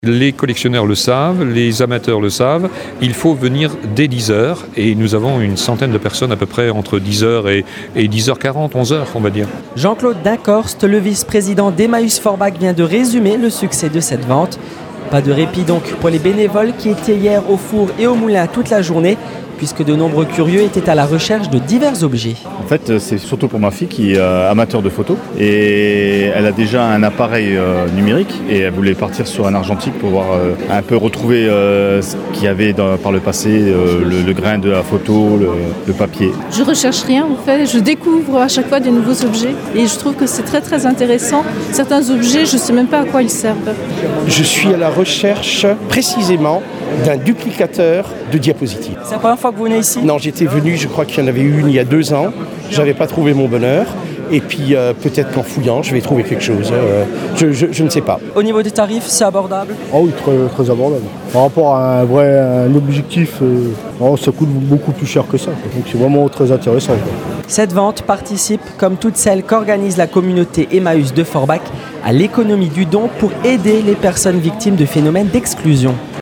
Les collectionneurs le savent, les amateurs le savent, il faut venir dès 10h et nous avons une centaine de personnes à peu près entre 10h et 10h40, 11h on va dire. Jean-Claude Dinkhorst, le vice-président d'Emmaüs Forbach, vient de résumer le succès de cette vente. Pas de répit donc pour les bénévoles qui étaient hier au four et au moulin toute la journée, puisque de nombreux curieux étaient à la recherche de divers objets. En fait, c'est surtout pour ma fille qui est amateur de photos et elle a déjà un appareil numérique et elle voulait partir sur un argentique pour voir un peu retrouver ce qu'il y avait par le passé, le grain de la photo, le papier. Je recherche rien en fait, je découvre à chaque fois des nouveaux objets et je trouve que c'est très très intéressant. Certains objets, je ne sais même pas à quoi ils servent. Je suis à la recherche précisément d'un duplicateur de diapositives. C'est la première fois que vous venez ici ? Non, j'étais venu, je crois qu'il y en avait une il y a 2 ans. Je n'avais pas trouvé mon bonheur. Et puis peut-être qu'en fouillant, je vais trouver quelque chose. Je ne sais pas. Au niveau des tarifs, c'est abordable ? Oh oui, très, très abordable. Par rapport à un objectif, ça coûte beaucoup plus cher que ça. Donc c'est vraiment très intéressant. Cette vente participe, comme toutes celles qu'organise la communauté Emmaüs de Forbach, à l'économie du don pour aider les personnes victimes de phénomènes d'exclusion.